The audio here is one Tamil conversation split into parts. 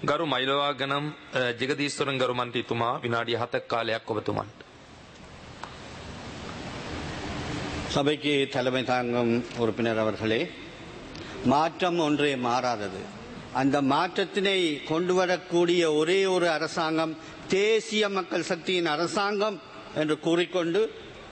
ගරු මයිලවාගනම් ජගදීස්වරන් ගරු මන්ත්‍රීතුමා විනාඩි 7ක් කාලයක් ඔබතුමන්ට. சபைக்கு தலைமை தாங்கும் உறுப்பினர் அவர்களே, மாற்றம் ஒன்றே மாறாதது. அந்த மாற்றத்தினை கொண்டு வரக்கூடிய ஒரே ஒரு அரசாங்கம் தேசிய மக்கள் சக்தியின் அரசாங்கம் என்று கூறிக்கொண்டு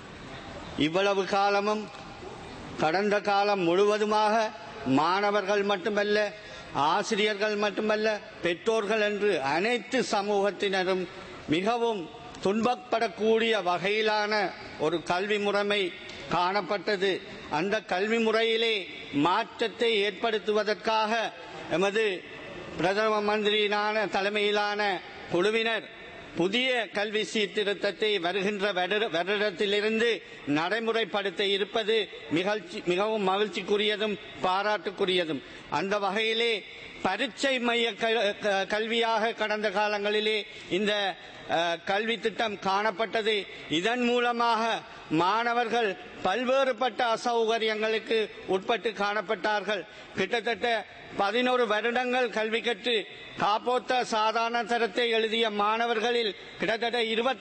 இவ்வளவு காலமும் கடந்த காலம் முழுவதுமாக மாணவர்கள் மட்டுமல்ல, ஆசிரியர்கள் மட்டுமல்ல, பெற்றோர்கள் என்று அனைத்து சமூகத்தினரும் மிகவும் துன்பப்படக்கூடிய வகையிலான ஒரு கல்வி முறைமை காணப்பட்டது. அந்த கல்வி முறையிலே மாற்றத்தை ஏற்படுத்துவதற்காக எமது பிரதம மந்திரியினான தலைமையிலான குழுவினர் புதிய கல்வி சீர்திருத்தத்தை வருகின்ற வருடத்திலிருந்து நடைமுறைப்படுத்த இருப்பது மிகவும் மகிழ்ச்சிக்குரியதும் பாராட்டுக்குரியதும். அந்த வகையிலே பரீட்சை மைய கல்வியாக கடந்த காலங்களிலே இந்த கல்வி திட்டம் காணப்பட்டது. இதன் மூலமாக மாணவர்கள் பல்வேறுபட்ட அசௌகரியங்களுக்கு உட்பட்டு காணப்பட்டார்கள். கிட்டத்தட்ட 11 வருடங்கள் கல்வி கற்று காப்போத்த சாதாரண தரத்தை எழுதிய மாணவர்களில் கிட்டத்தட்ட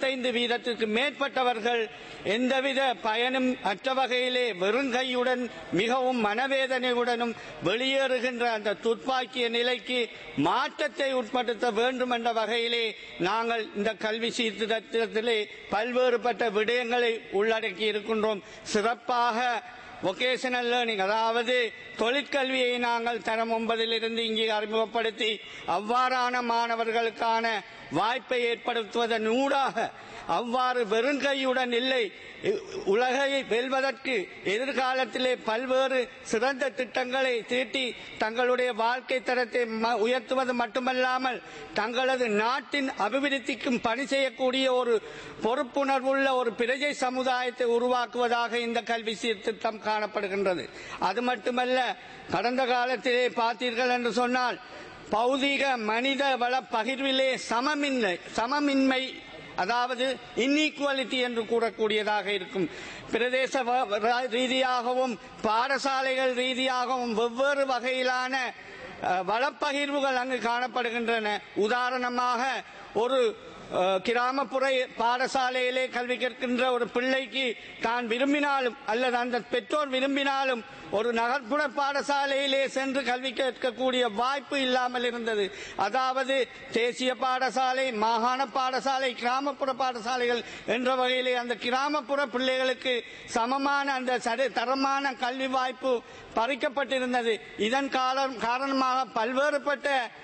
25% மேற்பட்டவர்கள் எந்தவித பயனும் அற்ற வகையிலே வெறுங்கையுடன் மிகவும் மனவேதனையுடனும் வெளியேறுகின்ற அந்த துப்பாக்கிய நிலைக்கு மாற்றத்தை உட்படுத்த வேண்டும் என்ற வகையிலே நாங்கள் இந்த கல்வி சீர்திருத்தத்திலே பல்வேறுபட்ட விடயங்களை உள்ளடக்கி இருக்கின்றோம். சிறப்பாக வொகேஷனல் லேர்னிங், அதாவது தொழிற்கல்வியை நாங்கள் தரம் 9 இங்கே அறிமுகப்படுத்தி அவ்வாறான மாணவர்களுக்கான வாய்ப்பை ஏற்படுத்துவதன் ஊடாக அவ்வாறு வெறுங்கையுடன் இல்லை, உலகை வெல்வதற்கு எதிர்காலத்திலே பல்வேறு சிறந்த திட்டங்களை தீட்டி தங்களுடைய வாழ்க்கை தரத்தை உயர்த்துவது மட்டுமல்லாமல் தங்களது நாட்டின் அபிவிருத்திக்கும் பணி செய்யக்கூடிய ஒரு பொறுப்புணர்வுள்ள ஒரு பிரஜை சமுதாயத்தை உருவாக்குவதாக இந்த கல்வி சீர்திருத்தம் காணப்படுகின்றது. அது மட்டுமல்ல, கடந்த காலத்திலே பார்த்தீர்கள் என்று சொன்னால் பௌதிக மனித வள பகிர்விலே சமமின்மை, அதாவது இன்இக்வாலிட்டி என்று கூறக்கூடியதாக இருக்கும். பிரதேச ரீதியாகவும் பாடசாலைகள் ரீதியாகவும் வெவ்வேறு வகையிலான வளப்பகிர்வுகள் அங்கு காணப்படுகின்றன. உதாரணமாக ஒரு கிராமப்புற பாடசாலையிலே கல்வி கற்கின்ற ஒரு பிள்ளைக்கு தான் விரும்பினாலும் அல்லது அந்த பெற்றோர் விரும்பினாலும் ஒரு நகர்ப்புற பாடசாலையிலே சென்று கல்வி கற்கக்கூடிய வாய்ப்பு இல்லாமல் இருந்தது. அதாவது தேசிய பாடசாலை, மாகாண பாடசாலை, கிராமப்புற பாடசாலைகள் என்ற வகையிலே அந்த கிராமப்புற பிள்ளைகளுக்கு சமமான அந்த தரமான கல்வி வாய்ப்பு பறிக்கப்பட்டிருந்தது. இதன் காரணமாக பல்வேறுபட்ட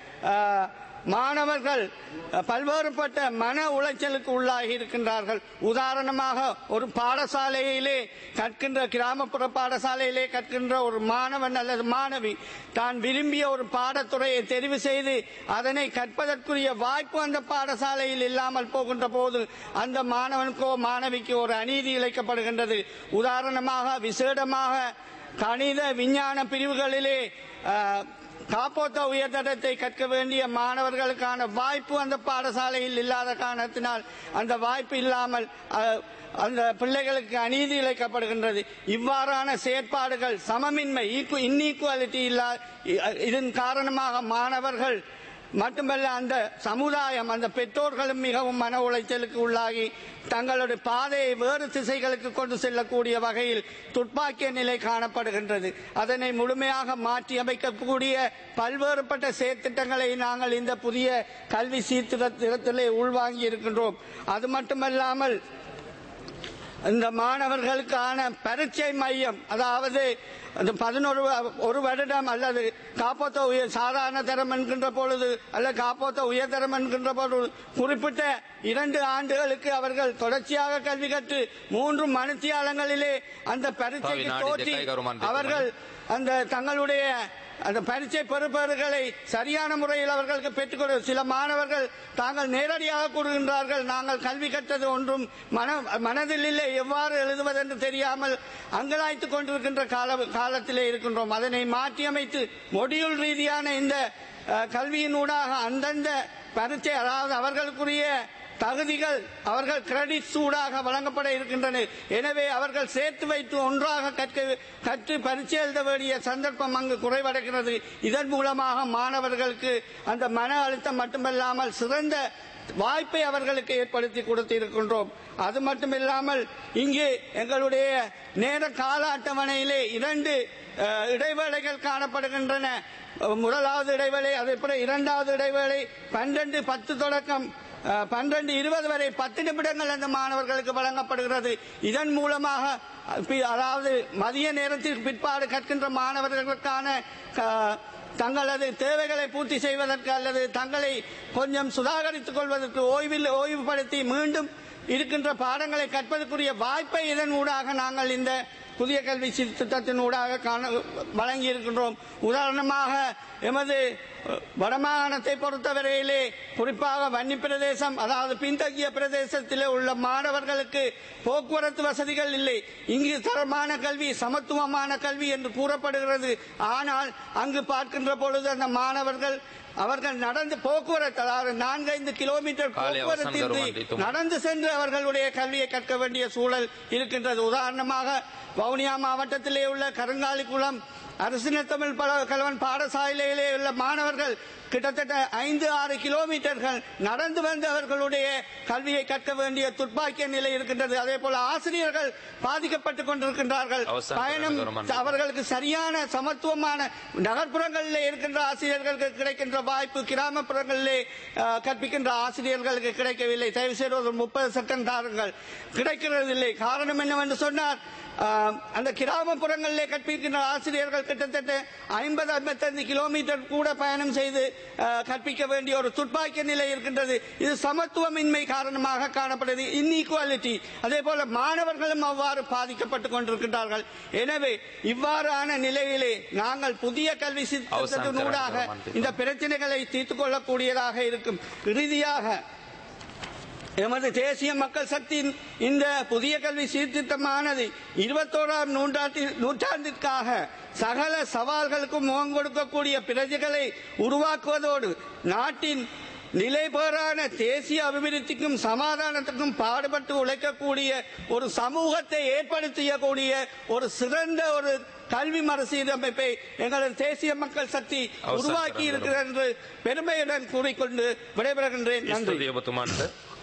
மாணவர்கள் பல்வேறுபட்ட மன உளைச்சலுக்கு உள்ளாகி இருக்கின்றார்கள். உதாரணமாக ஒரு பாடசாலையிலே கற்கின்ற, கிராமப்புற பாடசாலையிலே கற்கின்ற ஒரு மாணவன் அல்லது மாணவி தான் விரும்பிய ஒரு பாடத்துறையை தெரிவு செய்து அதனை கற்பதற்குரிய வாய்ப்பு அந்த பாடசாலையில் இல்லாமல் போகின்ற போது அந்த மாணவனுக்கோ மாணவிக்கோ ஒரு அநீதி இழைக்கப்படுகின்றது. உதாரணமாக விசேடமாக கணித விஞ்ஞான பிரிவுகளிலே காப்போத்த உயர்தரத்தை கற்க வேண்டிய மாணவர்களுக்கான வாய்ப்பு அந்த பாடசாலையில் இல்லாத காரணத்தினால் அந்த வாய்ப்பு இல்லாமல் அந்த பிள்ளைகளுக்கு அநீதி இழைக்கப்படுகின்றது. இவ்வாறான செயற்பாடுகள் சமமின்மை, இன்இக்வாலிட்டி இதன் காரணமாக மாணவர்கள் மட்டுமல்ல அந்த சமுதாயம், அந்த பெற்றோர்களும் மிகவும் மன உளைச்சலுக்கு உள்ளாகி தங்களுடைய பாதையை வேறு திசைகளுக்கு கொண்டு செல்லக்கூடிய வகையில் துப்பாக்கிய நிலை காணப்படுகின்றது. அதனை முழுமையாக மாற்றி அமைக்கக்கூடிய பல்வேறுபட்ட செயற்திட்டங்களை நாங்கள் இந்த புதிய கல்வி சீர்திருத்தத்திலே உள்வாங்கி இருக்கின்றோம். அது மட்டுமல்லாமல் இந்த மாணவர்களுக்கான பரீட்சை மையம், அதாவது 11 வருடம் அல்லது காப்போத்த சாதாரண தரம் என்கின்ற பொழுது அல்லது காப்போத்த உயர்தரம் என்கின்ற பொழுது குறிப்பிட்ட 2 ஆண்டுகளுக்கு அவர்கள் தொடர்ச்சியாக கல்வி கற்று 3 மணித்தியாலங்களிலே அந்த பரீட்சைக்கு தோற்றி அவர்கள் அந்த தங்களுடைய அந்த பரீட்சை பெறுபவர்களை சரியான முறையில் அவர்களுக்கு பெற்றுக்கொள்ள சில மாணவர்கள் தாங்கள் நேரடியாக கூறுகின்றார்கள், நாங்கள் கல்வி கற்றது ஒன்றும் மனதில் இல்லை, எவ்வாறு எழுதுவதென்று தெரியாமல் அங்கலாய்த்துக் கொண்டிருக்கின்ற காலத்திலே இருக்கின்றோம். அதனை மாற்றியமைத்து மொடியூல் ரீதியான இந்த கல்வியினூடாக அந்தந்த பரீட்சை, அதாவது அவர்களுக்குரிய தகுதிகள் அவர்கள் கிரெடிட் சூடாக வழங்கப்பட இருக்கின்றன. எனவே அவர்கள் சேர்த்து வைத்து ஒன்றாக கற்று பரீட்சை எழுத வேண்டிய சந்தர்ப்பம் அங்கு குறைவடைகிறது. இதன் மூலமாக மாணவர்களுக்கு அந்த மன அழுத்தம் மட்டுமல்லாமல் சிறந்த வாய்ப்பை அவர்களுக்கு ஏற்படுத்தி கொடுத்திருக்கின்றோம். அது மட்டுமில்லாமல் இங்கே எங்களுடைய நேர கால அட்டவணையிலே 2 இடைவேளைகள் காணப்படுகின்றன. முதலாவது இடைவேளை, அதேபோல இரண்டாவது இடைவேளை 12:10 தொடக்கம் 12:20 வரை 10 நிமிடங்கள் அந்த மாணவர்களுக்கு வழங்கப்படுகிறது. இதன் மூலமாக அதாவது மதிய நேரத்திற்கு பிற்பாடு கற்கின்ற மாணவர்களுக்கான தங்களது தேவைகளை பூர்த்தி செய்வதற்கு அல்லது தங்களை கொஞ்சம் சுதாகரித்துக் கொள்வதற்கு ஓய்வுபடுத்தி மீண்டும் இருக்கின்ற பாடங்களை கற்பதற்குரிய வாய்ப்பை இதன் ஊடாக நாங்கள் இந்த புதிய கல்வி திட்டத்தின் ஊடாக வழங்கி இருக்கின்றோம். உதாரணமாக எமது வடமாகாணத்தை பொறுத்தவரையிலே குறிப்பாக வன்னி பிரதேசம், அதாவது பின்தங்கிய பிரதேசத்தில் உள்ள மாணவர்களுக்கு போக்குவரத்து வசதிகள் இல்லை. இங்கு தரமான கல்வி, சமத்துவமான கல்வி என்று கூறப்படுகிறது. ஆனால் அங்கு பார்க்கின்ற பொழுது அந்த மாணவர்கள் அவர்கள் நடந்து போக்குவரத்து, அதாவது 4-5 கிலோமீட்டர் போக்குவரத்து நடந்து சென்று அவர்களுடைய கல்வியை கற்க வேண்டிய சூழல் இருக்கின்றது. உதாரணமாக வவுனியா மாவட்டத்திலே உள்ள கருங்காலிக்குளம் அரசின தமிழ் கலவன் பாடசாலையிலே உள்ள மாணவர்கள் கிட்டத்தட்ட 5-6 கிலோமீட்டர்கள் நடந்து வந்து அவர்களுடைய கல்வியை கற்க வேண்டிய துர்ப்பாக்கிய நிலை இருக்கின்றது. அதே போல ஆசிரியர்கள் பாதிக்கப்பட்டுக் கொண்டிருக்கின்றார்கள். பயணம் அவர்களுக்கு சரியான சமத்துவமான நகர்ப்புறங்களிலே இருக்கின்ற ஆசிரியர்களுக்கு கிடைக்கின்ற வாய்ப்பு கிராமப்புறங்களிலே கற்பிக்கின்ற ஆசிரியர்களுக்கு கிடைக்கவில்லை. தயவு செய்து ஒரு 30 செகண்ட் தாருங்கள், கிடைக்கிறதில்லை. காரணம் என்னவென்று சொன்னார், அந்த கிராமப்புறங்களிலே கற்பிக்கின்ற ஆசிரியர்கள் கிட்டத்தட்ட 50-55 கிலோமீட்டர் கூட பயணம் செய்து கற்பிக்க வேண்டிய ஒரு துர்ப்பாக்கிய நிலை இருக்கின்றது. இது சமத்துவமின்மை காரணமாக காணப்படுகிறது, இன்இக்வாலிட்டி. அதே போல மாணவர்களும் அவ்வாறு பாதிக்கப்பட்டுக் கொண்டிருக்கின்றார்கள். எனவே இவ்வாறான நிலையிலே நாங்கள் புதிய கல்வி திட்டத்தினூடாக இந்த பிரச்சனைகளை தீர்த்துக் கொள்ளக்கூடியதாக இருக்கும். இறுதியாக எமது தேசிய மக்கள் சக்தியின் இந்த புதிய கல்வி சீர்திருத்தமானது 21ஆம் நூற்றாண்டிற்காக சகல சவால்களுக்கும் முகம் கொடுக்கக்கூடிய பிரஜைகளை உருவாக்குவதோடு நாட்டின் நிலைபெறான தேசிய அபிவிருத்திக்கும் சமாதானத்துக்கும் பாடுபட்டு உழைக்கக்கூடிய ஒரு சமூகத்தை ஏற்படுத்தக்கூடிய ஒரு சிறந்த ஒரு கல்வி மறுசீரமைப்பை எங்களது தேசிய மக்கள் சக்தி உருவாக்கி இருக்கிறது என்று பெருமையுடன் கூறிக்கொண்டு விடைபெறுகின்றேன். நன்றி.